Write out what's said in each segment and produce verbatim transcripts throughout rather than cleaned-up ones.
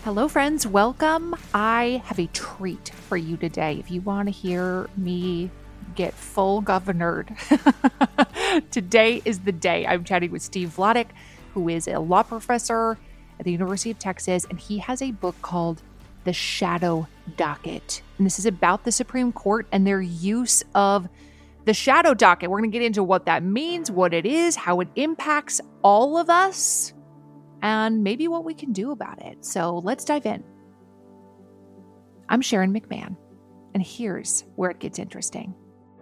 Hello, friends. Welcome. I have a treat for you today. If you want to hear me get full governored, today is the day. I'm chatting with Steve Vladeck, who is a law professor at the University of Texas, and he has a book called The Shadow Docket. And this is about the Supreme Court and their use of the shadow docket. We're going to get into what that means, what it is, how it impacts all of us, and maybe what we can do about it. So let's dive in. I'm Sharon McMahon, and here's where it gets interesting.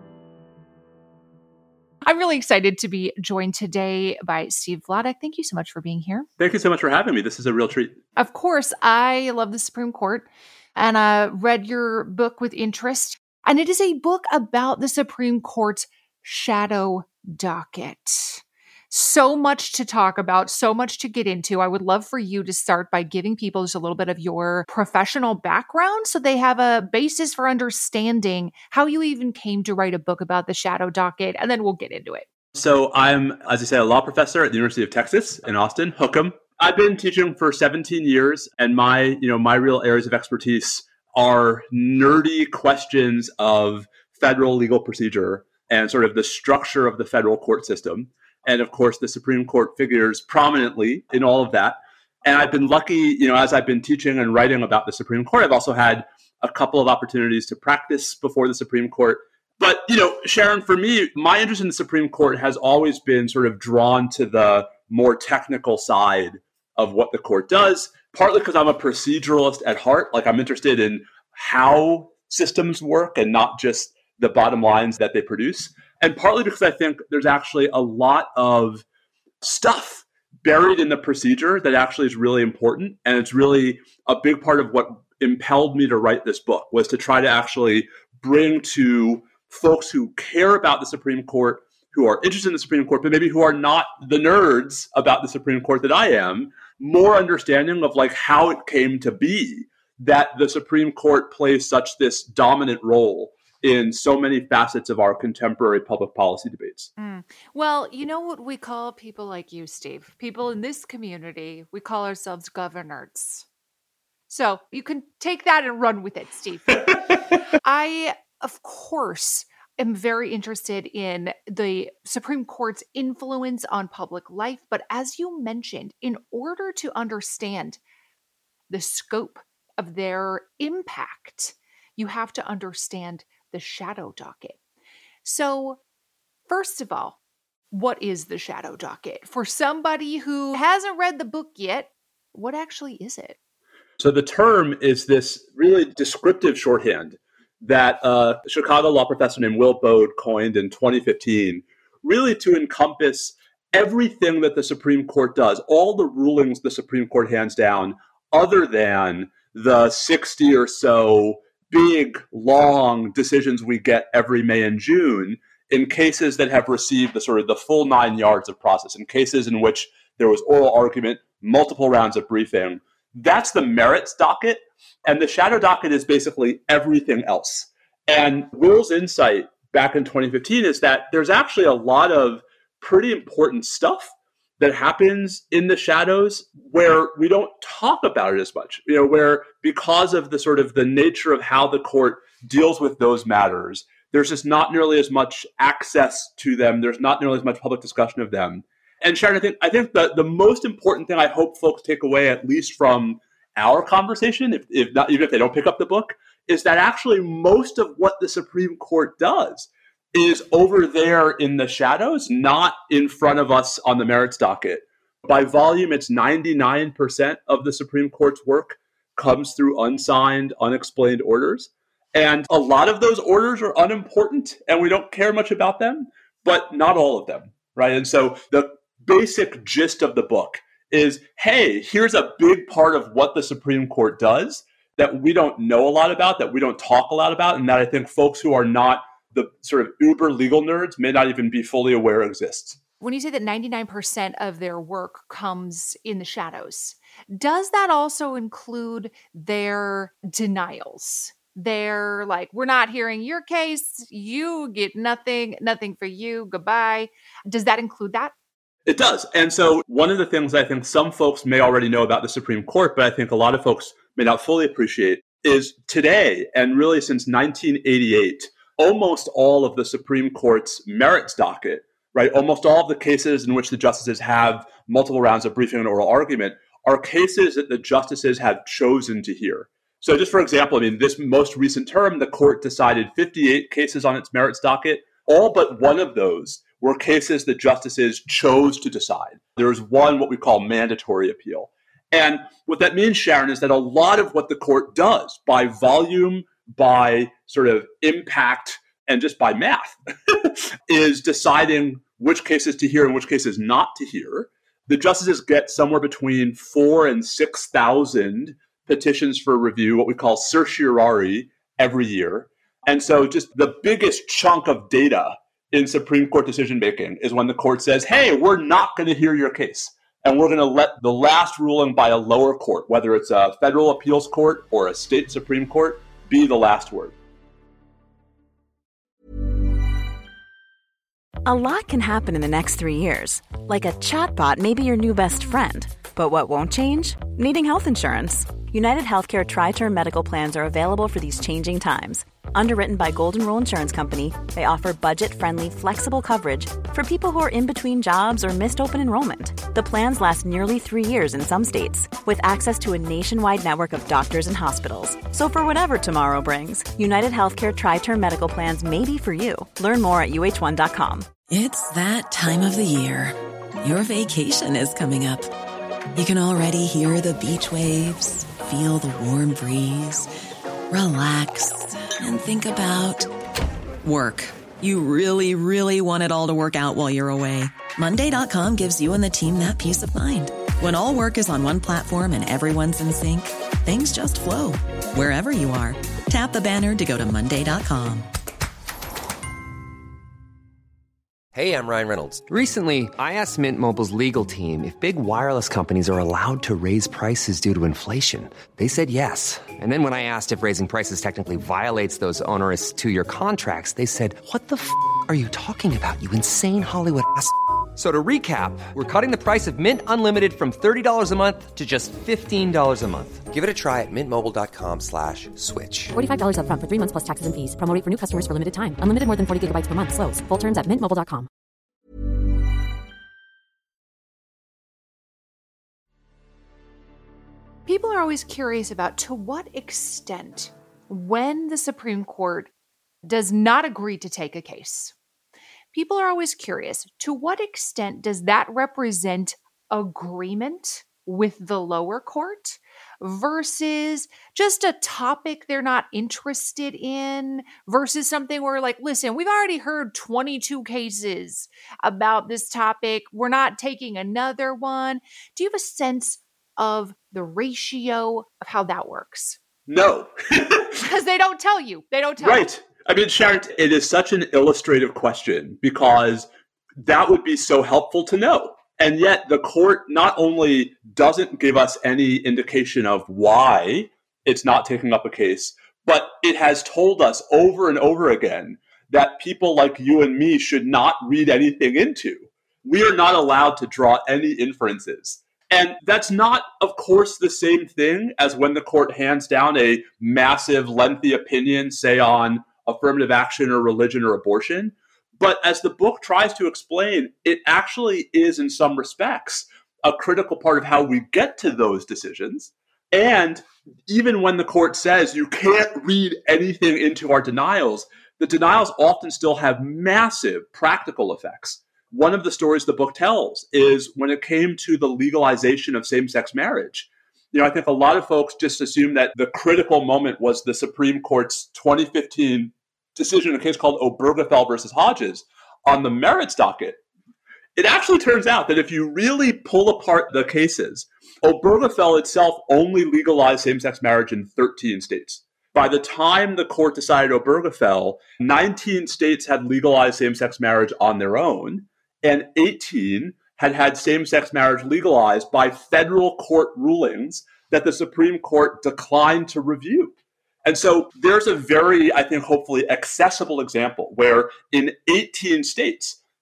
I'm really excited to be joined today by Steve Vladeck. Thank you so much for being here. Thank you so much for having me. This is a real treat. Of course, I love the Supreme Court, and I read your book with interest. And it is a book about the Supreme Court's shadow docket. So much to talk about, so much to get into. I would love for you to start by giving people just a little bit of your professional background so they have a basis for understanding how you even came to write a book about the shadow docket, and then we'll get into it. So I'm, as I said, a law professor at the University of Texas in Austin, Hook'em. I've been teaching for seventeen years, and my, you know, my real areas of expertise are nerdy questions of federal legal procedure and sort of the structure of the federal court system. And of course, the Supreme Court figures prominently in all of that. And I've been lucky, you know, as I've been teaching and writing about the Supreme Court, I've also had a couple of opportunities to practice before the Supreme Court. But, you know, Sharon, for me, my interest in the Supreme Court has always been sort of drawn to the more technical side of what the court does, partly because I'm a proceduralist at heart. Like, I'm interested in how systems work and not just the bottom lines that they produce. And partly because I think there's actually a lot of stuff buried in the procedure that actually is really important. And it's really a big part of what impelled me to write this book, was to try to actually bring to folks who care about the Supreme Court, who are interested in the Supreme Court, but maybe who are not the nerds about the Supreme Court that I am, more understanding of like how it came to be that the Supreme Court plays such this dominant role in so many facets of our contemporary public policy debates. Mm. Well, you know what we call people like you, Steve? People in this community, we call ourselves governords. So you can take that and run with it, Steve. I, of course, am very interested in the Supreme Court's influence on public life. But as you mentioned, in order to understand the scope of their impact, you have to understand the shadow docket. So, first of all, what is the shadow docket? For somebody who hasn't read the book yet, what actually is it? So the term is this really descriptive shorthand that a Chicago law professor named Will Baude coined in twenty fifteen, really to encompass everything that the Supreme Court does, all the rulings the Supreme Court hands down, other than the sixty or so big, long decisions we get every May and June in cases that have received the sort of the full nine yards of process, in cases in which there was oral argument, multiple rounds of briefing. That's the merits docket. And the shadow docket is basically everything else. And Will's insight back in twenty fifteen is that there's actually a lot of pretty important stuff that happens in the shadows where we don't talk about it as much, you know, where because of the sort of the nature of how the court deals with those matters, there's just not nearly as much access to them. There's not nearly as much public discussion of them. And Sharon, I think I think that the most important thing I hope folks take away, at least from our conversation, if, if not, even if they don't pick up the book, is that actually most of what the Supreme Court does is over there in the shadows, not in front of us on the merits docket. By volume, it's ninety-nine percent of the Supreme Court's work comes through unsigned, unexplained orders. And a lot of those orders are unimportant and we don't care much about them, but not all of them, right? And so the basic gist of the book is, hey, here's a big part of what the Supreme Court does that we don't know a lot about, that we don't talk a lot about, and that I think folks who are not the sort of uber legal nerds may not even be fully aware exists. When you say that ninety-nine percent of their work comes in the shadows, does that also include their denials? They're like, we're not hearing your case. You get nothing, nothing for you. Goodbye. Does that include that? It does. And so one of the things I think some folks may already know about the Supreme Court, but I think a lot of folks may not fully appreciate is today, and really since nineteen eighty-eight, almost all of the Supreme Court's merits docket, right, almost all of the cases in which the justices have multiple rounds of briefing and oral argument are cases that the justices have chosen to hear. So just for example, I mean, this most recent term, the court decided fifty-eight cases on its merits docket. All but one of those were cases that justices chose to decide. There was one, what we call mandatory appeal. And what that means, Sharon, is that a lot of what the court does by volume, by sort of impact, and just by math is deciding which cases to hear and which cases not to hear. The justices get somewhere between four and six thousand petitions for review, what we call certiorari, every year. And so just the biggest chunk of data in Supreme Court decision making is when the court says, hey, we're not going to hear your case. And we're going to let the last ruling by a lower court, whether it's a federal appeals court or a state Supreme Court, be the last word. A lot can happen in the next three years. Like a chatbot may be your new best friend. But what won't change? Needing health insurance. United Healthcare Tri-Term Medical Plans are available for these changing times. Underwritten by Golden Rule Insurance Company, they offer budget-friendly, flexible coverage for people who are in between jobs or missed open enrollment. The plans last nearly three years in some states, with access to a nationwide network of doctors and hospitals. So for whatever tomorrow brings, United Healthcare Tri-Term Medical Plans may be for you. Learn more at U H one dot com. It's that time of the year. Your vacation is coming up. You can already hear the beach waves, feel the warm breeze, relax, and think about work. You really, really want it all to work out while you're away. Monday dot com gives you and the team that peace of mind. When all work is on one platform and everyone's in sync, things just flow. Wherever you are, tap the banner to go to Monday dot com. Hey, I'm Ryan Reynolds. Recently, I asked Mint Mobile's legal team if big wireless companies are allowed to raise prices due to inflation. They said yes. And then when I asked if raising prices technically violates those onerous two-year contracts, they said, what the f*** are you talking about, you insane Hollywood ass f- So to recap, we're cutting the price of Mint Unlimited from thirty dollars a month to just fifteen dollars a month. Give it a try at mintmobile.com slash switch. forty-five dollars up front for three months plus taxes and fees. Promo rate for new customers for limited time. Unlimited more than forty gigabytes per month. Slows full terms at mint mobile dot com. People are always curious about to what extent when the Supreme Court does not agree to take a case. People are always curious, to what extent does that represent agreement with the lower court versus just a topic they're not interested in versus something where like, listen, we've already heard twenty-two cases about this topic. We're not taking another one. Do you have a sense of the ratio of how that works? No. Because they don't tell you. They don't tell right. you. Right. I mean, Sharon, it is such an illustrative question because that would be so helpful to know. And yet the court not only doesn't give us any indication of why it's not taking up a case, but it has told us over and over again that people like you and me should not read anything into. We are not allowed to draw any inferences. And that's not, of course, the same thing as when the court hands down a massive, lengthy opinion, say on affirmative action or religion or abortion. But as the book tries to explain, it actually is, in some respects, a critical part of how we get to those decisions. And even when the court says you can't read anything into our denials, the denials often still have massive practical effects. One of the stories the book tells is when it came to the legalization of same-sex marriage. You know, I think a lot of folks just assume that the critical moment was the Supreme Court's twenty fifteen decision in a case called Obergefell versus Hodges on the merits docket. It actually turns out that if you really pull apart the cases, Obergefell itself only legalized same-sex marriage in thirteen states. By the time the court decided Obergefell, nineteen states had legalized same-sex marriage on their own, and eighteen had had same-sex marriage legalized by federal court rulings that the Supreme Court declined to review. And so there's a very, I think, hopefully accessible example where in eighteen states,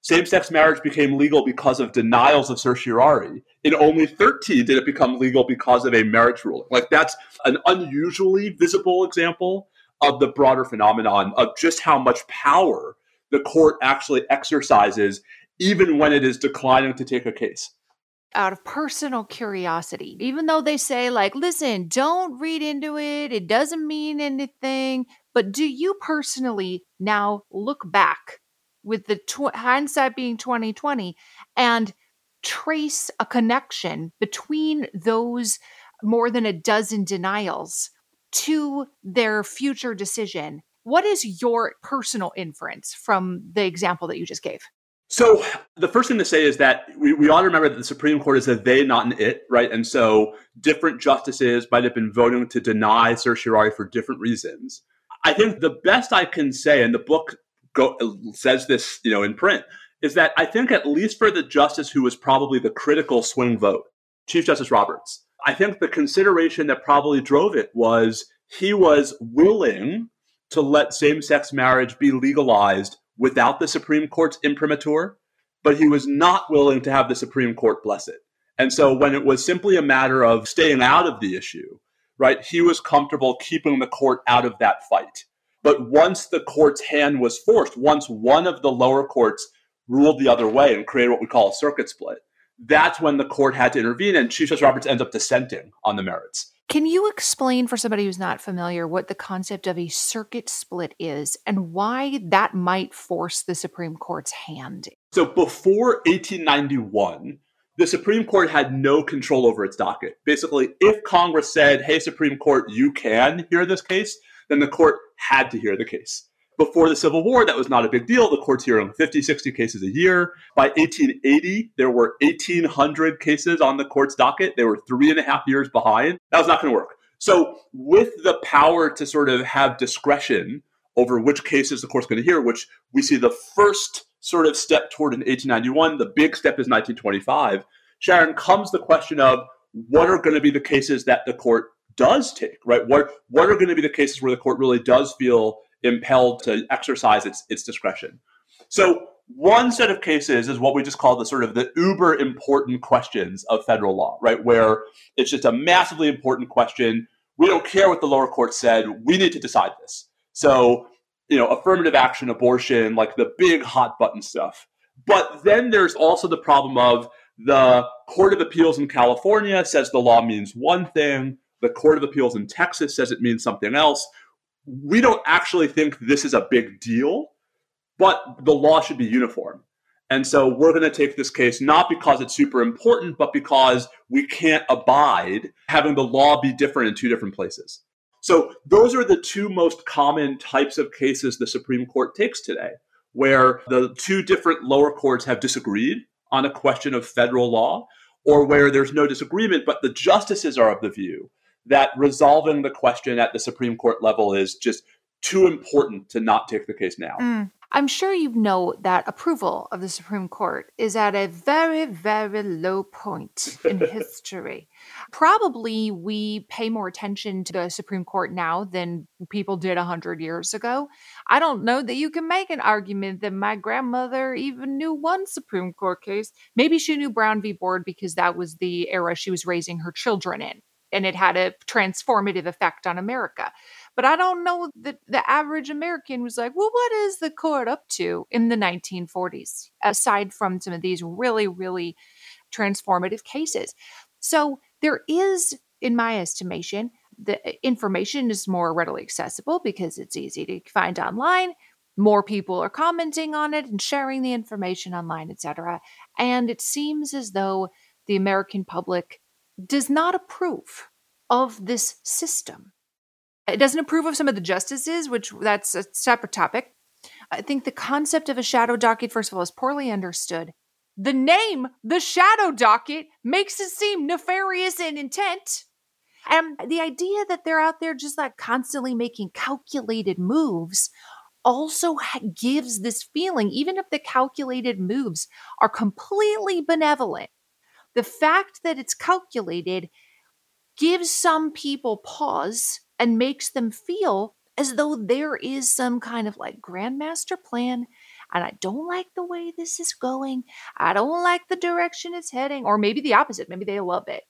same-sex marriage became legal because of denials of certiorari. In only thirteen did it become legal because of a marriage ruling. Like, that's an unusually visible example of the broader phenomenon of just how much power the court actually exercises, even when it is declining to take a case. Out of personal curiosity, even though they say, like, listen, don't read into it, it doesn't mean anything, but do you personally now look back with the tw- hindsight being twenty twenty and trace a connection between those more than a dozen denials to their future decision? What is your personal inference from the example that you just gave? So the first thing to say is that we, we ought to remember that the Supreme Court is a they, not an it, right? And so different justices might have been voting to deny certiorari for different reasons. I think the best I can say, and the book go, says this, you know, in print, is that I think at least for the justice who was probably the critical swing vote, Chief Justice Roberts, I think the consideration that probably drove it was he was willing to let same-sex marriage be legalized without the Supreme Court's imprimatur, but he was not willing to have the Supreme Court bless it. And so when it was simply a matter of staying out of the issue, right, he was comfortable keeping the court out of that fight. But once the court's hand was forced, once one of the lower courts ruled the other way and created what we call a circuit split, that's when the court had to intervene, and Chief Justice Roberts ends up dissenting on the merits. Can you explain for somebody who's not familiar what the concept of a circuit split is and why that might force the Supreme Court's hand? So before eighteen ninety-one, the Supreme Court had no control over its docket. Basically, if Congress said, hey, Supreme Court, you can hear this case, then the court had to hear the case. Before the Civil War, that was not a big deal. The court's hearing fifty, sixty cases a year. By eighteen eighty, there were eighteen hundred cases on the court's docket. They were three and a half years behind. That was not going to work. So with the power to sort of have discretion over which cases the court's going to hear, which we see the first sort of step toward in eighteen ninety-one, the big step is nineteen twenty-five, Sharon, comes the question of what are going to be the cases that the court does take, right? What, what are going to be the cases where the court really does feel impelled to exercise its, its discretion? So one set of cases is what we just call the sort of the uber important questions of federal law, right? Where it's just a massively important question. We don't care what the lower court said. We need to decide this. So, you know, affirmative action, abortion, like the big hot button stuff. But then there's also the problem of the Court of Appeals in California says the law means one thing. The Court of Appeals in Texas says it means something else. We don't actually think this is a big deal, but the law should be uniform. And so we're going to take this case not because it's super important, but because we can't abide having the law be different in two different places. So those are the two most common types of cases the Supreme Court takes today, where the two different lower courts have disagreed on a question of federal law, or where there's no disagreement, but the justices are of the view that resolving the question at the Supreme Court level is just too important to not take the case now. Mm. I'm sure you know that approval of the Supreme Court is at a very, very low point in history. Probably we pay more attention to the Supreme Court now than people did one hundred years ago. I don't know that you can make an argument that my grandmother even knew one Supreme Court case. Maybe she knew Brown v. Board because that was the era she was raising her children in, and it had a transformative effect on America. But I don't know that the average American was like, well, what is the court up to in the nineteen forties, aside from some of these really, really transformative cases? So there is, in my estimation, the information is more readily accessible because it's easy to find online. More people are commenting on it and sharing the information online, et cetera. And it seems as though the American public does not approve of this system. It doesn't approve of some of the justices, which that's a separate topic. I think the concept of a shadow docket, first of all, is poorly understood. The name, the shadow docket, makes it seem nefarious in intent. And the idea that they're out there just like constantly making calculated moves also gives this feeling, even if the calculated moves are completely benevolent, the fact that it's calculated gives some people pause and makes them feel as though there is some kind of like grandmaster plan and I don't like the way this is going. I don't like the direction it's heading, or maybe the opposite. Maybe they love it.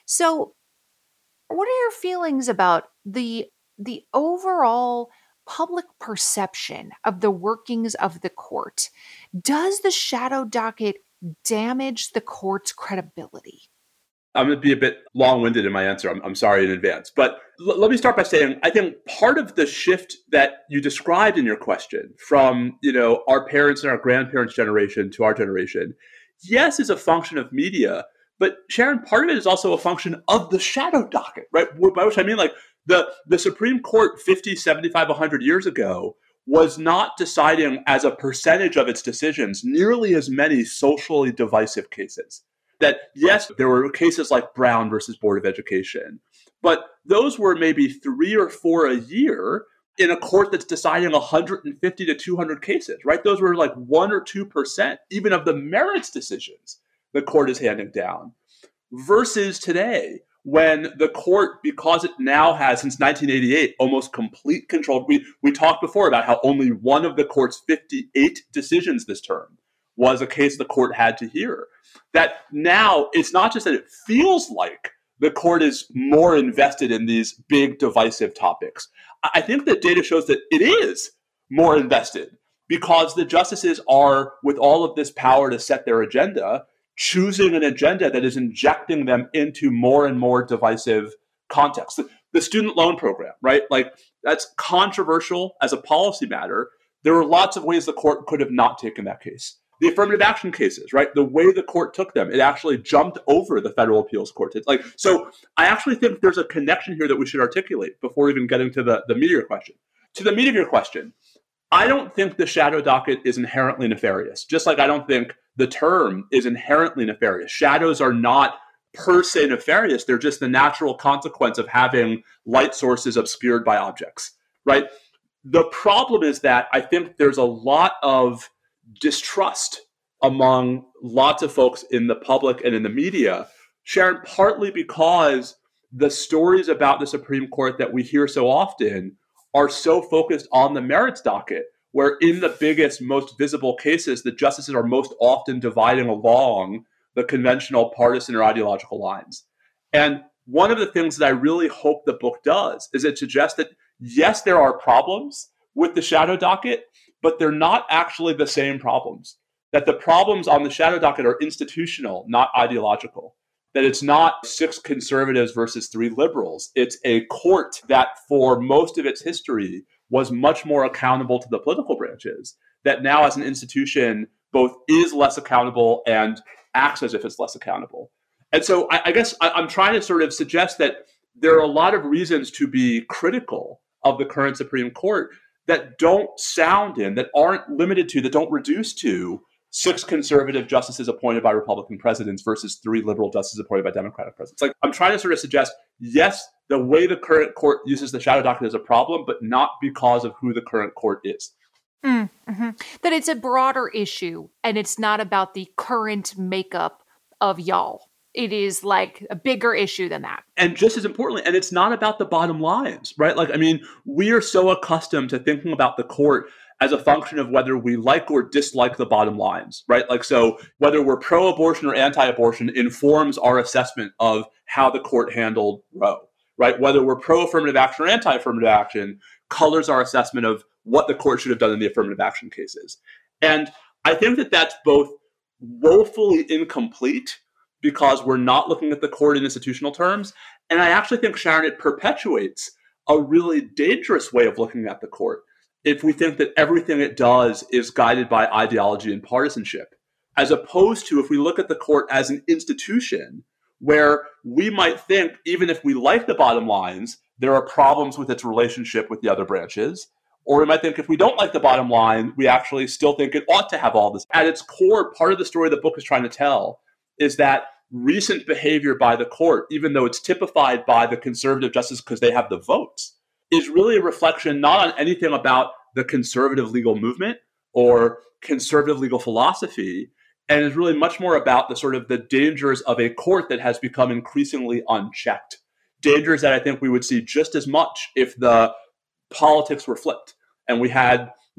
So what are your feelings about the the overall public perception of the workings of the court? Does the shadow docket damage the court's credibility? I'm going to be a bit long-winded in my answer. I'm, I'm sorry in advance. But l- let me start by saying, I think part of the shift that you described in your question from, you know, our parents and our grandparents' generation to our generation, yes, is a function of media. But Sharon, part of it is also a function of the shadow docket, right? By which I mean, like, the, the Supreme Court fifty, seventy-five, one hundred years ago was not deciding as a percentage of its decisions nearly as many socially divisive cases. That, yes, there were cases like Brown versus Board of Education, but those were maybe three or four a year in a court that's deciding one hundred fifty to two hundred cases, right? Those were like one or two percent even of the merits decisions the court is handing down. Versus today, when the court, because it now has, since nineteen eighty-eight, almost complete control. We, we talked before about how only one of the court's fifty-eight decisions this term was a case the court had to hear. That now it's not just that it feels like the court is more invested in these big divisive topics. I think that data shows that it is more invested because the justices are, with all of this power to set their agenda, choosing an agenda that is injecting them into more and more divisive contexts. The, the student loan program, right? Like, that's controversial as a policy matter. There were lots of ways the court could have not taken that case. The affirmative action cases, right? The way the court took them, it actually jumped over the federal appeals court. It's like, so I actually think there's a connection here that we should articulate before even getting to the, the meat of your question. To the meat of your question, I don't think the shadow docket is inherently nefarious, just like I don't think the term is inherently nefarious. Shadows are not per se nefarious. They're just the natural consequence of having light sources obscured by objects, right? The problem is that I think there's a lot of distrust among lots of folks in the public and in the media, Sharon, partly because the stories about the Supreme Court that we hear so often are so focused on the merits docket, where in the biggest, most visible cases, the justices are most often dividing along the conventional partisan or ideological lines. And one of the things that I really hope the book does is it suggests that, yes, there are problems with the shadow docket, but they're not actually the same problems. That the problems on the shadow docket are institutional, not ideological. That it's not six conservatives versus three liberals. It's a court that for most of its history was much more accountable to the political branches, that now as an institution both is less accountable and acts as if it's less accountable. And so I, I guess I, I'm trying to sort of suggest that there are a lot of reasons to be critical of the current Supreme Court that don't sound in, that aren't limited to, that don't reduce to six conservative justices appointed by Republican presidents versus three liberal justices appointed by Democratic presidents. Like, I'm trying to sort of suggest, yes, the way the current court uses the shadow docket is a problem, but not because of who the current court is. Mm-hmm. That it's a broader issue, and it's not about the current makeup of y'all. It is like a bigger issue than that. And just as importantly, and it's not about the bottom lines, right? Like, I mean, we are so accustomed to thinking about the court as a function of whether we like or dislike the bottom lines, right? Like, so whether we're pro-abortion or anti-abortion informs our assessment of how the court handled Roe, right? Whether we're pro-affirmative action or anti-affirmative action colors our assessment of what the court should have done in the affirmative action cases. And I think that that's both woefully incomplete because we're not looking at the court in institutional terms. And I actually think, Sharon, it perpetuates a really dangerous way of looking at the court if we think that everything it does is guided by ideology and partisanship, as opposed to if we look at the court as an institution where we might think, even if we like the bottom lines, there are problems with its relationship with the other branches. Or we might think if we don't like the bottom line, we actually still think it ought to have all this. At its core, part of the story the book is trying to tell is that recent behavior by the court, even though it's typified by the conservative justices because they have the votes, is really a reflection not on anything about the conservative legal movement or conservative legal philosophy, and is really much more about the sort of the dangers of a court that has become increasingly unchecked. Dangers that I think we would see just as much if the politics were flipped and we had,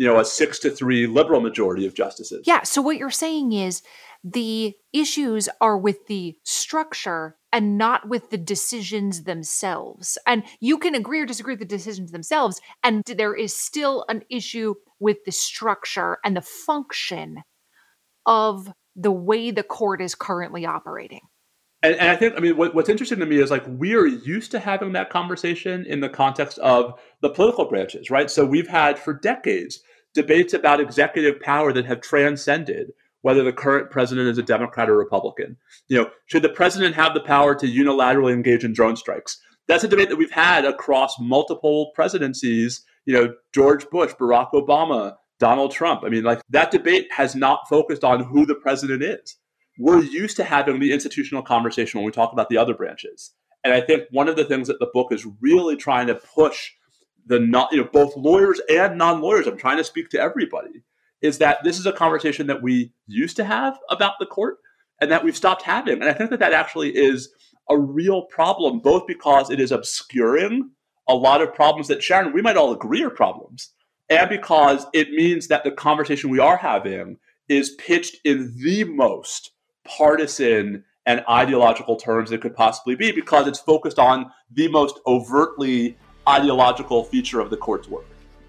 you know, a six to three liberal majority of justices. Yeah. So what you're saying is the issues are with the structure and not with the decisions themselves. And you can agree or disagree with the decisions themselves, and there is still an issue with the structure and the function of the way the court is currently operating. And, and I think, I mean, what, what's interesting to me is like we are used to having that conversation in the context of the political branches, right? So we've had for decades debates about executive power that have transcended whether the current president is a Democrat or Republican. You know, should the president have the power to unilaterally engage in drone strikes? That's a debate that we've had across multiple presidencies, you know, George Bush, Barack Obama, Donald Trump. I mean, like that debate has not focused on who the president is. We're used to having the institutional conversation when we talk about the other branches. And I think one of the things that the book is really trying to push the not, you know, both lawyers and non-lawyers, I'm trying to speak to everybody, is that this is a conversation that we used to have about the court and that we've stopped having. And I think that that actually is a real problem, both because it is obscuring a lot of problems that, Sharon, we might all agree are problems, and because it means that the conversation we are having is pitched in the most partisan and ideological terms it could possibly be, because it's focused on the most overtly ideological feature of the court's work.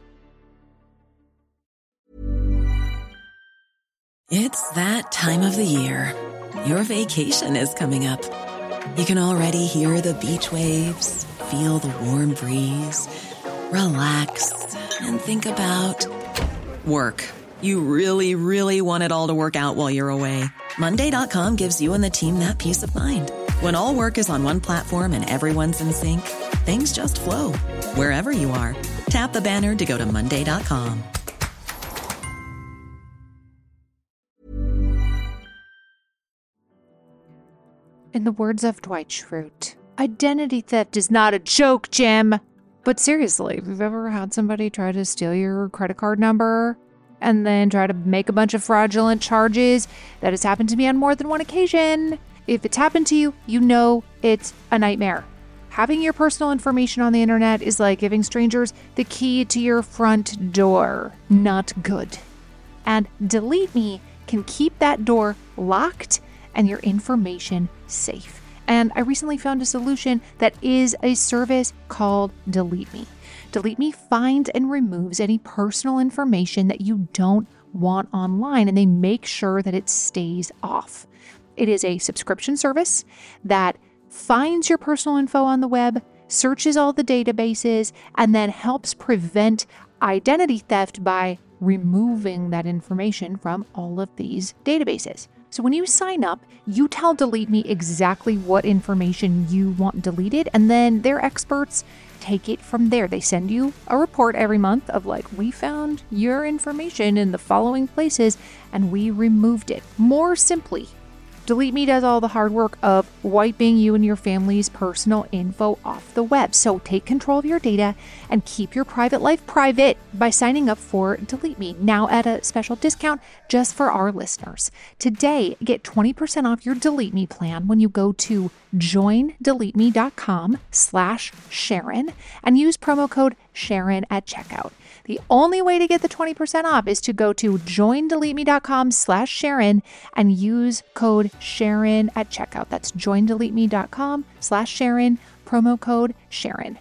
It's that time of the year. Your vacation is coming up. You can already hear the beach waves, feel the warm breeze, relax, and think about work. You really, really want it all to work out while you're away. Monday dot com gives you and the team that peace of mind. When all work is on one platform and everyone's in sync, things just flow. Wherever you are, tap the banner to go to Monday dot com. In the words of Dwight Schrute, identity theft is not a joke, Jim. But seriously, if you've ever had somebody try to steal your credit card number and then try to make a bunch of fraudulent charges, that has happened to me on more than one occasion. If it's happened to you, you know it's a nightmare. Having your personal information on the internet is like giving strangers the key to your front door. Not good. And Delete Me can keep that door locked and your information safe. And I recently found a solution that is a service called Delete Me. Delete Me finds and removes any personal information that you don't want online, and they make sure that it stays off. It is a subscription service that finds your personal info on the web, searches all the databases, and then helps prevent identity theft by removing that information from all of these databases. So when you sign up, you tell Delete Me exactly what information you want deleted, and then their experts take it from there. They send you a report every month of like, we found your information in the following places and we removed it. More simply, Delete Me does all the hard work of wiping you and your family's personal info off the web. So take control of your data and keep your private life private by signing up for Delete Me, now at a special discount just for our listeners. Today, get twenty percent off your Delete Me plan when you go to joindeleteme.com slash Sharon and use promo code Sharon at checkout. The only way to get the twenty percent off is to go to joindeleteme.com slash Sharon and use code Sharon at checkout. That's joindeleteme.com slash Sharon, promo code Sharon.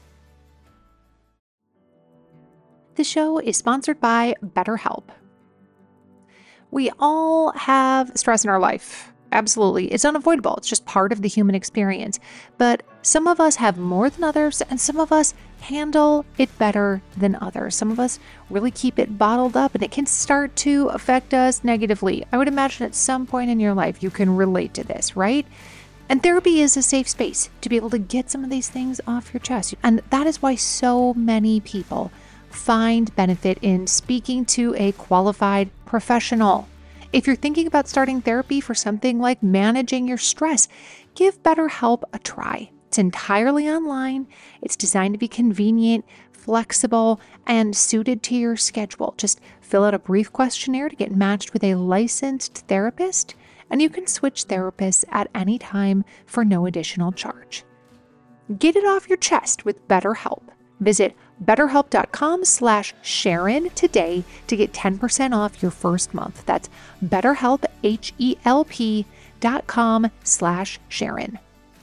The show is sponsored by BetterHelp. We all have stress in our life. Absolutely. It's unavoidable. It's just part of the human experience. But some of us have more than others, and some of us handle it better than others. Some of us really keep it bottled up, and it can start to affect us negatively. I would imagine at some point in your life you can relate to this, right? And therapy is a safe space to be able to get some of these things off your chest. And that is why so many people find benefit in speaking to a qualified professional. If you're thinking about starting therapy for something like managing your stress, give BetterHelp a try. It's entirely online. It's designed to be convenient, flexible, and suited to your schedule. Just fill out a brief questionnaire to get matched with a licensed therapist, and you can switch therapists at any time for no additional charge. Get it off your chest with BetterHelp. Visit betterhelp.com slash Sharon today to get ten percent off your first month. That's betterhelp, H-E-L-P dot com slash Sharon.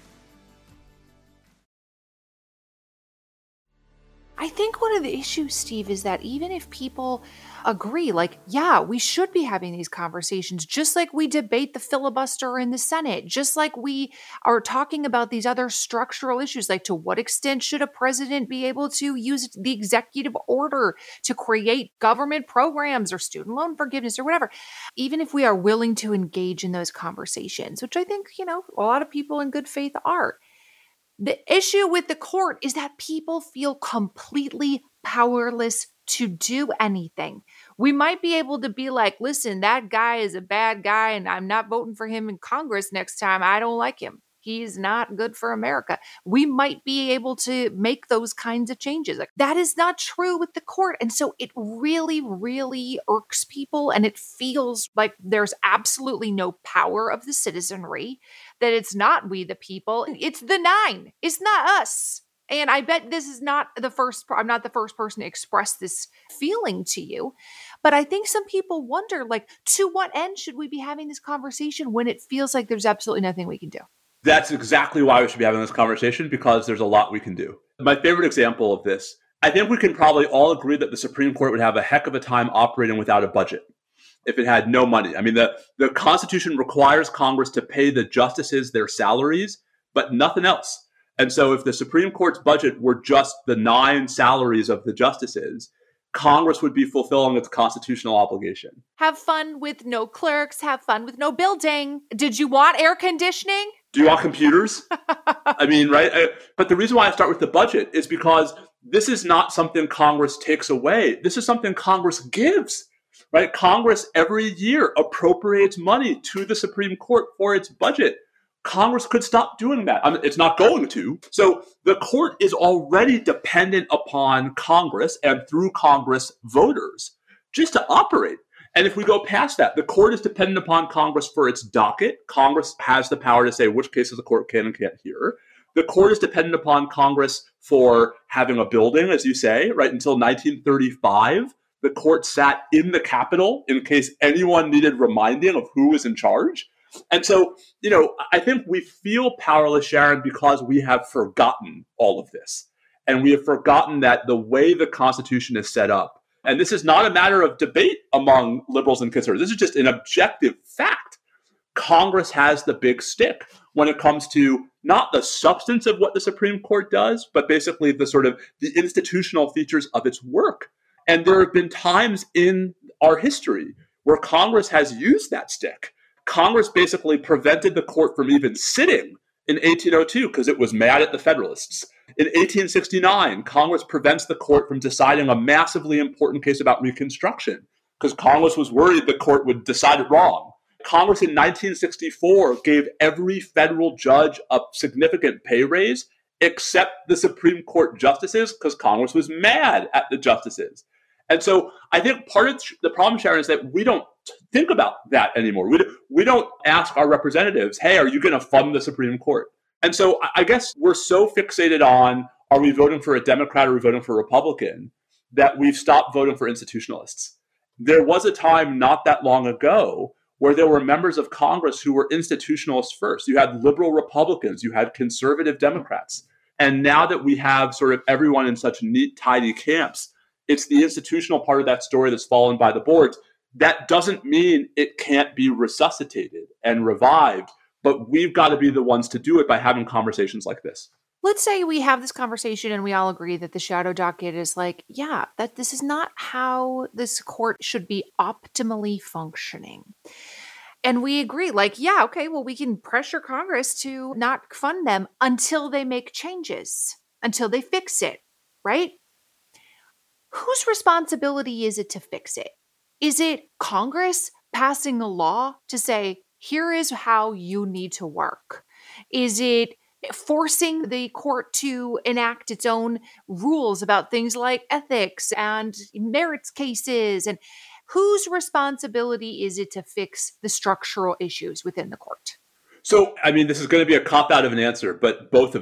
I think one of the issues, Steve, is that even if people agree, like, yeah, we should be having these conversations, just like we debate the filibuster in the Senate, just like we are talking about these other structural issues, like to what extent should a president be able to use the executive order to create government programs or student loan forgiveness or whatever, even if we are willing to engage in those conversations, which I think, you know, a lot of people in good faith are. The issue with the court is that people feel completely powerless to do anything. We might be able to be like, listen, that guy is a bad guy and I'm not voting for him in Congress next time. I don't like him. He's not good for America. We might be able to make those kinds of changes. Like, that is not true with the court. And so it really, really irks people. And it feels like there's absolutely no power of the citizenry, that it's not we the people. It's the nine. It's not us. And I bet this is not the first, I'm not the first person to express this feeling to you. But I think some people wonder, like, to what end should we be having this conversation when it feels like there's absolutely nothing we can do? That's exactly why we should be having this conversation, because there's a lot we can do. My favorite example of this, I think we can probably all agree that the Supreme Court would have a heck of a time operating without a budget if it had no money. I mean, the, the Constitution requires Congress to pay the justices their salaries, but nothing else. And so if the Supreme Court's budget were just the nine salaries of the justices, Congress would be fulfilling its constitutional obligation. Have fun with no clerks, have fun with no building. Did you want air conditioning? Do you want computers? I mean, right? I, but the reason why I start with the budget is because this is not something Congress takes away. This is something Congress gives, right? Congress every year appropriates money to the Supreme Court for its budget. Congress could stop doing that. I mean, it's not going to. So the court is already dependent upon Congress and through Congress voters just to operate. And if we go past that, the court is dependent upon Congress for its docket. Congress has the power to say which cases the court can and can't hear. The court is dependent upon Congress for having a building, as you say, right? Until nineteen thirty-five, the court sat in the Capitol in case anyone needed reminding of who was in charge. And so, you know, I think we feel powerless, Sharon, because we have forgotten all of this. And we have forgotten that the way the Constitution is set up, and this is not a matter of debate among liberals and conservatives, this is just an objective fact. Congress has the big stick when it comes to not the substance of what the Supreme Court does, but basically the sort of the institutional features of its work. And there have been times in our history where Congress has used that stick. Congress basically prevented the court from even sitting in eighteen oh two because it was mad at the Federalists. In eighteen sixty-nine, Congress prevents the court from deciding a massively important case about Reconstruction because Congress was worried the court would decide it wrong. Congress in nineteen sixty-four gave every federal judge a significant pay raise except the Supreme Court justices because Congress was mad at the justices. And so I think part of the problem, Sharon, is that we don't think about that anymore. We, we don't ask our representatives, hey, are you going to fund the Supreme Court? And so I guess we're so fixated on, are we voting for a Democrat or are we voting for a Republican, that we've stopped voting for institutionalists. There was a time not that long ago where there were members of Congress who were institutionalists first. You had liberal Republicans, you had conservative Democrats. And now that we have sort of everyone in such neat, tidy camps, it's the institutional part of that story that's fallen by the boards. That doesn't mean it can't be resuscitated and revived, but we've got to be the ones to do it by having conversations like this. Let's say we have this conversation and we all agree that the shadow docket is like, yeah, that this is not how this court should be optimally functioning. And we agree, like, yeah, okay, well, we can pressure Congress to not fund them until they make changes, until they fix it, right? Whose responsibility is it to fix it? Is it Congress passing a law to say, here is how you need to work? Is it forcing the court to enact its own rules about things like ethics and merits cases? And whose responsibility is it to fix the structural issues within the court? So, I mean, this is going to be a cop-out of an answer, but both of them.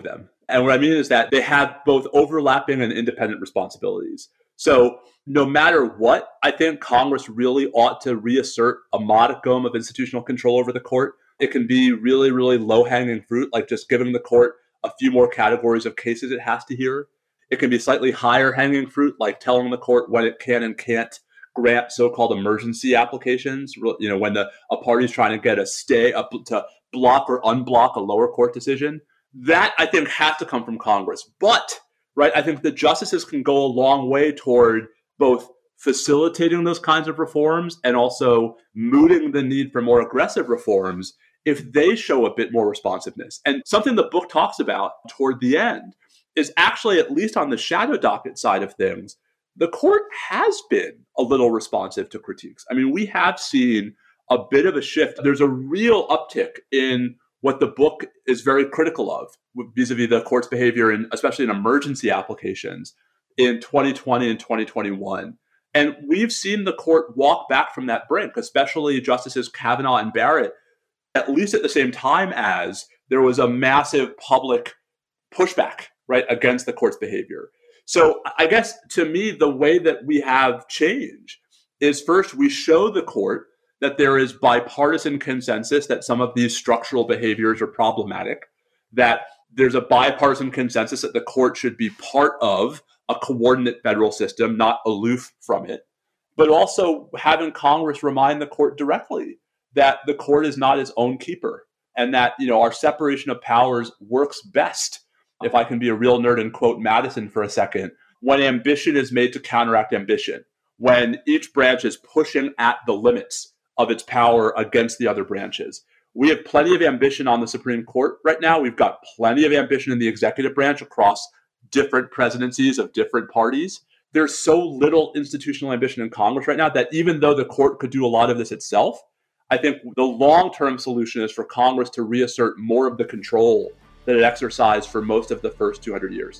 And what I mean is that they have both overlapping and independent responsibilities. So no matter what, I think Congress really ought to reassert a modicum of institutional control over the court. It can be really, really low-hanging fruit, like just giving the court a few more categories of cases it has to hear. It can be slightly higher hanging fruit, like telling the court when it can and can't grant so-called emergency applications. You know, when the a party's trying to get a stay up to block or unblock a lower court decision. That, I think, has to come from Congress. But, right, I think the justices can go a long way toward both facilitating those kinds of reforms and also mooting the need for more aggressive reforms if they show a bit more responsiveness. And something the book talks about toward the end is actually, at least on the shadow docket side of things, the court has been a little responsive to critiques. I mean, we have seen a bit of a shift. There's a real uptick in what the book is very critical of vis-a-vis the court's behavior, in, especially in emergency applications, in twenty twenty and twenty twenty-one. And we've seen the court walk back from that brink, especially Justices Kavanaugh and Barrett, at least at the same time as there was a massive public pushback, right, against the court's behavior. So I guess, to me, the way that we have change is, first, we show the court that there is bipartisan consensus that some of these structural behaviors are problematic, that there's a bipartisan consensus that the court should be part of a coordinate federal system, not aloof from it, but also having Congress remind the court directly that the court is not its own keeper, and that, you know, our separation of powers works best, if I can be a real nerd and quote Madison for a second, when ambition is made to counteract ambition, when each branch is pushing at the limits of its power against the other branches. We have plenty of ambition on the Supreme Court right now. We've got plenty of ambition in the executive branch across different presidencies of different parties. There's so little institutional ambition in Congress right now that even though the court could do a lot of this itself, I think the long-term solution is for Congress to reassert more of the control that it exercised for most of the first two hundred years.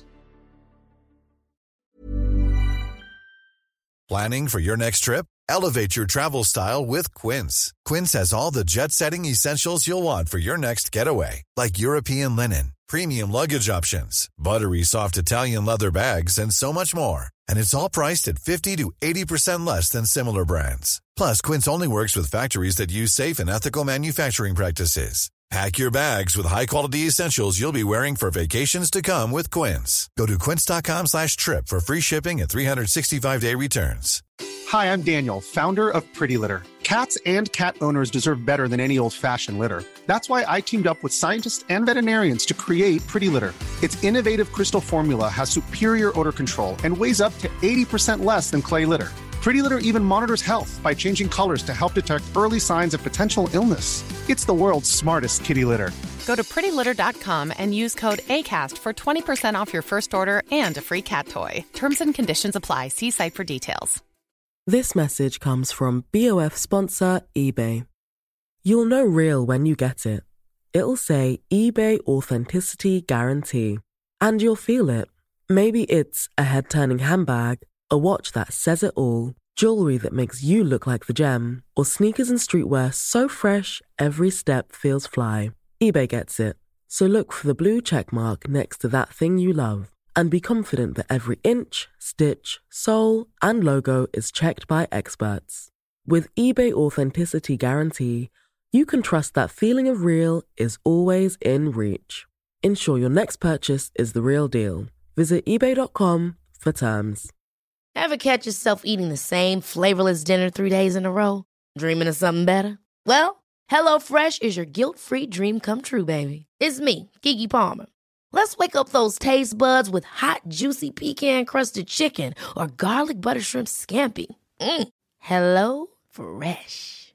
Planning for your next trip? Elevate your travel style with Quince. Quince has all the jet-setting essentials you'll want for your next getaway, like European linen, premium luggage options, buttery soft Italian leather bags, and so much more. And it's all priced at fifty to eighty percent less than similar brands. Plus, Quince only works with factories that use safe and ethical manufacturing practices. Pack your bags with high-quality essentials you'll be wearing for vacations to come with Quince. Go to quince.com slash trip for free shipping and three sixty-five day returns. Hi, I'm Daniel, founder of Pretty Litter. Cats and cat owners deserve better than any old-fashioned litter. That's why I teamed up with scientists and veterinarians to create Pretty Litter. Its innovative crystal formula has superior odor control and weighs up to eighty percent less than clay litter. Pretty Litter even monitors health by changing colors to help detect early signs of potential illness. It's the world's smartest kitty litter. Go to pretty litter dot com and use code ACAST for twenty percent off your first order and a free cat toy. Terms and conditions apply. See site for details. This message comes from B O F sponsor eBay. You'll know real when you get it. It'll say eBay Authenticity Guarantee. And you'll feel it. Maybe it's a head-turning handbag, a watch that says it all, jewelry that makes you look like the gem, or sneakers and streetwear so fresh every step feels fly. eBay gets it. So look for the blue check mark next to that thing you love and be confident that every inch, stitch, sole, and logo is checked by experts. With eBay Authenticity Guarantee, you can trust that feeling of real is always in reach. Ensure your next purchase is the real deal. Visit ebay dot com for terms. Ever catch yourself eating the same flavorless dinner three days in a row? Dreaming of something better? Well, HelloFresh is your guilt-free dream come true, baby. It's me, Keke Palmer. Let's wake up those taste buds with hot, juicy pecan-crusted chicken or garlic butter shrimp scampi. Mm. Hello Fresh.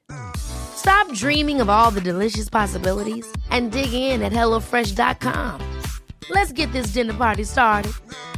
Stop dreaming of all the delicious possibilities and dig in at hello fresh dot com. Let's get this dinner party started.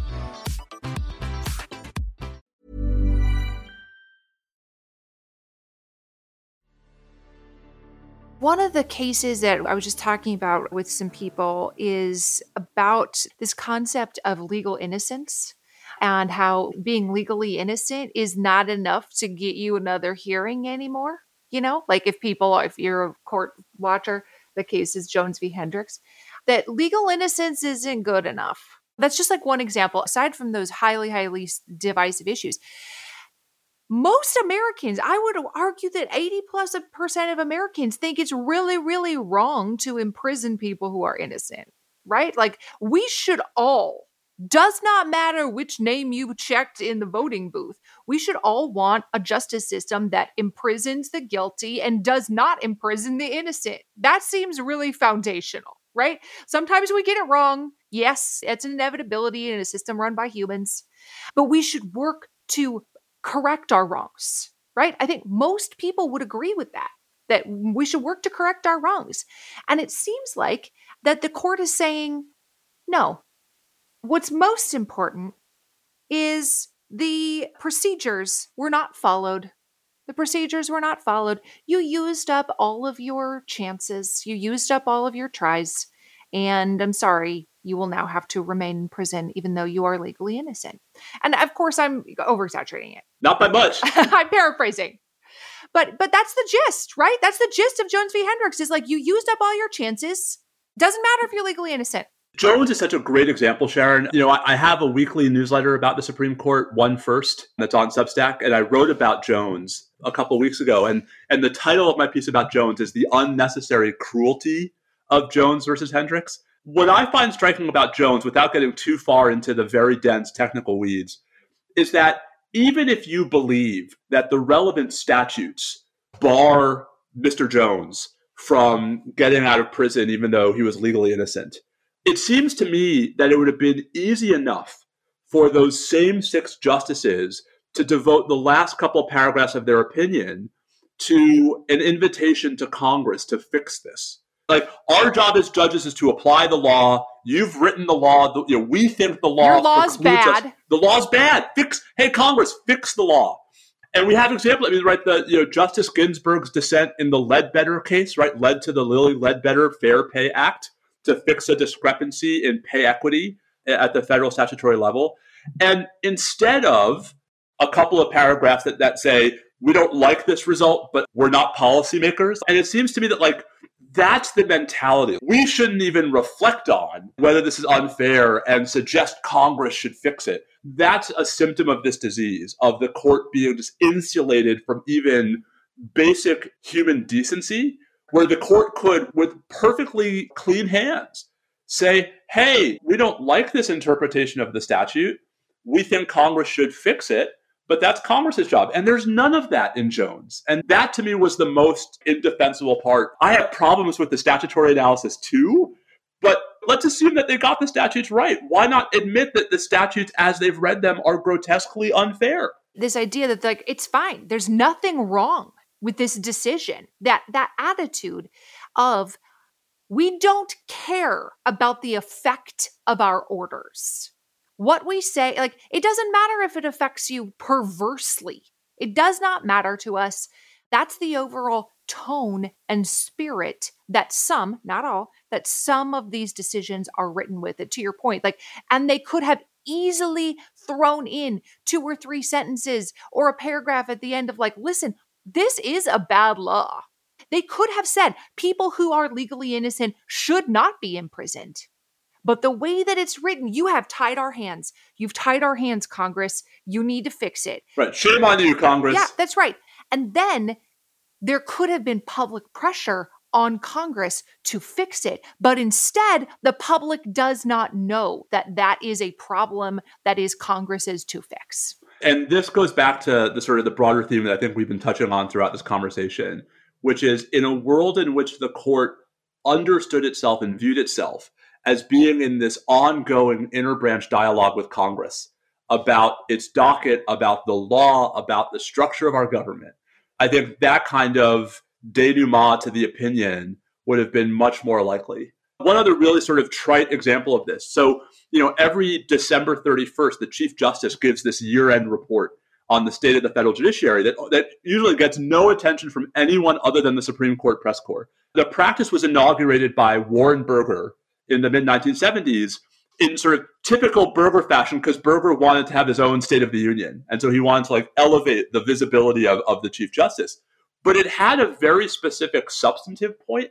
One of the cases that I was just talking about with some people is about this concept of legal innocence and how being legally innocent is not enough to get you another hearing anymore. You know, like if people, if you're a court watcher, the case is Jones v. Hendricks, that legal innocence isn't good enough. That's just like one example, aside from those highly, highly divisive issues. Most Americans, I would argue that eighty plus percent of Americans think it's really, really wrong to imprison people who are innocent, right? Like we should all, does not matter which name you checked in the voting booth, we should all want a justice system that imprisons the guilty and does not imprison the innocent. That seems really foundational, right? Sometimes we get it wrong. Yes, it's an inevitability in a system run by humans, but we should work to correct our wrongs, right? I think most people would agree with that, that we should work to correct our wrongs. And it seems like that the court is saying, no, what's most important is the procedures were not followed. The procedures were not followed. You used up all of your chances. You used up all of your tries. And I'm sorry, you will now have to remain in prison even though you are legally innocent. And of course, I'm overexaggerating it. Not by much. I'm paraphrasing. But but that's the gist, right? That's the gist of Jones v. Hendricks is like you used up all your chances. Doesn't matter if you're legally innocent. Jones is such a great example, Sharon. You know, I, I have a weekly newsletter about the Supreme Court, One First, that's on Substack, and I wrote about Jones a couple of weeks ago. And, and the title of my piece about Jones is The Unnecessary Cruelty of Jones versus Hendricks. What I find striking about Jones, without getting too far into the very dense technical weeds, is that even if you believe that the relevant statutes bar Mister Jones from getting out of prison even though he was legally innocent, it seems to me that it would have been easy enough for those same six justices to devote the last couple paragraphs of their opinion to an invitation to Congress to fix this. Like, our job as judges is to apply the law. You've written the law. The, you know, we think the law Your law's bad. Us. The law's bad. Fix. Hey, Congress, fix the law. And we have examples. I mean, right? The you know Justice Ginsburg's dissent in the Ledbetter case, right, led to the Lilly Ledbetter Fair Pay Act to fix a discrepancy in pay equity at the federal statutory level. And instead of a couple of paragraphs that, that say, we don't like this result, but we're not policymakers. And it seems to me that, like, that's the mentality. We shouldn't even reflect on whether this is unfair and suggest Congress should fix it. That's a symptom of this disease, of the court being just insulated from even basic human decency, where the court could, with perfectly clean hands, say, hey, we don't like this interpretation of the statute. We think Congress should fix it, but that's Congress's job. And there's none of that in Jones. And that, to me, was the most indefensible part. I have problems with the statutory analysis, too, but let's assume that they got the statutes right. Why not admit that the statutes, as they've read them, are grotesquely unfair? This idea that, like, it's fine. There's nothing wrong with this decision, that that attitude of we don't care about the effect of our orders. What we say, like, it doesn't matter if it affects you perversely. It does not matter to us. That's the overall tone and spirit that some, not all, that some of these decisions are written with. It, to your point, like, and they could have easily thrown in two or three sentences or a paragraph at the end of, like, listen, this is a bad law. They could have said people who are legally innocent should not be imprisoned. But the way that it's written, you have tied our hands. You've tied our hands, Congress. You need to fix it. Right. Shame on you, Congress. Yeah, that's right. And then there could have been public pressure on Congress to fix it. But instead, the public does not know that that is a problem that is Congress's to fix. And this goes back to the sort of the broader theme that I think we've been touching on throughout this conversation, which is in a world in which the court understood itself and viewed itself as being in this ongoing interbranch dialogue with Congress about its docket, about the law, about the structure of our government. I think that kind of denouement to the opinion would have been much more likely. One other really sort of trite example of this. So, you know, every December thirty-first, the Chief Justice gives this year-end report on the state of the federal judiciary that, that usually gets no attention from anyone other than the Supreme Court press corps. The practice was inaugurated by Warren Burger in the mid nineteen seventies in sort of typical Burger fashion, because Burger wanted to have his own State of the Union. And so he wanted to, like, elevate the visibility of, of the Chief Justice. But it had a very specific substantive point,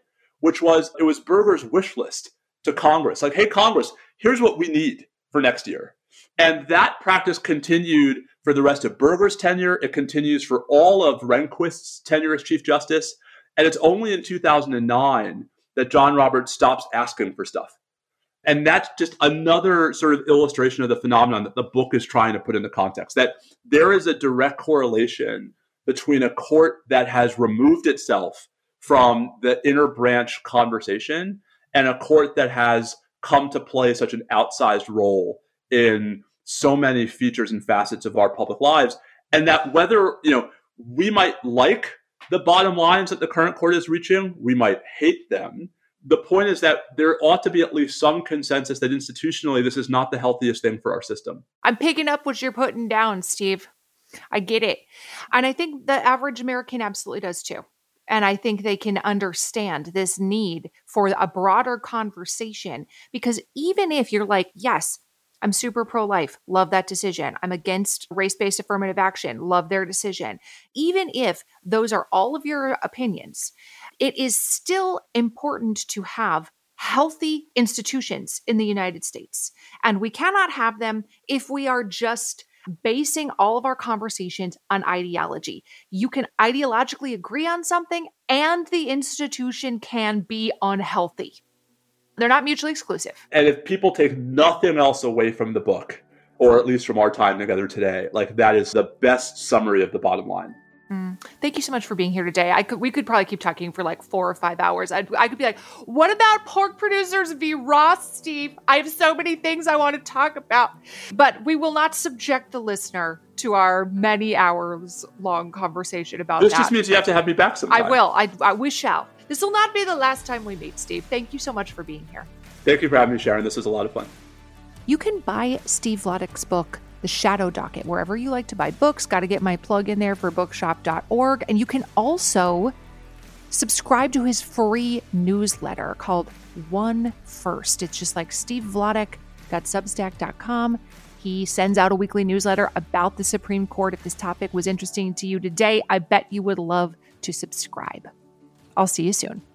which was, it was Berger's wish list to Congress. Like, hey, Congress, here's what we need for next year. And that practice continued for the rest of Berger's tenure. It continues for all of Rehnquist's tenure as Chief Justice. And it's only in two thousand nine that John Roberts stops asking for stuff. And that's just another sort of illustration of the phenomenon that the book is trying to put into context, that there is a direct correlation between a court that has removed itself from the inner branch conversation and a court that has come to play such an outsized role in so many features and facets of our public lives. And that whether, you know, we might like the bottom lines that the current court is reaching, we might hate them. The point is that there ought to be at least some consensus that institutionally this is not the healthiest thing for our system. I'm picking up what you're putting down, Steve. I get it. And I think the average American absolutely does too. And I think they can understand this need for a broader conversation, because even if you're like, yes, I'm super pro-life, love that decision. I'm against race-based affirmative action, love their decision. Even if those are all of your opinions, it is still important to have healthy institutions in the United States. And we cannot have them if we are just basing all of our conversations on ideology. You can ideologically agree on something and the institution can be unhealthy. They're not mutually exclusive. And if people take nothing else away from the book, or at least from our time together today, like that is the best summary of the bottom line. Mm. Thank you so much for being here today. I could, we could probably keep talking for like four or five hours. I'd, I could be like, what about Pork Producers v. Ross, Steve? I have so many things I want to talk about. But we will not subject the listener to our many hours long conversation about this that. This just means you have to have me back sometime. I will. I, I we shall. This will not be the last time we meet, Steve. Thank you so much for being here. Thank you for having me, Sharon. This was a lot of fun. You can buy Steve Vladeck's book, The Shadow Docket, wherever you like to buy books. Got to get my plug in there for bookshop dot org. And you can also subscribe to his free newsletter called One First. It's just like steve vladeck dot substack dot com. He sends out a weekly newsletter about the Supreme Court. If this topic was interesting to you today, I bet you would love to subscribe. I'll see you soon.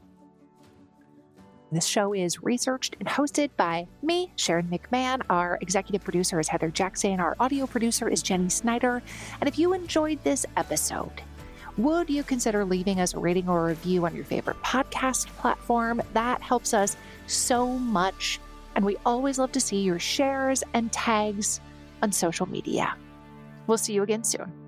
This show is researched and hosted by me, Sharon McMahon. Our executive producer is Heather Jackson. Our audio producer is Jenny Snyder. And if you enjoyed this episode, would you consider leaving us a rating or a review on your favorite podcast platform? That helps us so much. And we always love to see your shares and tags on social media. We'll see you again soon.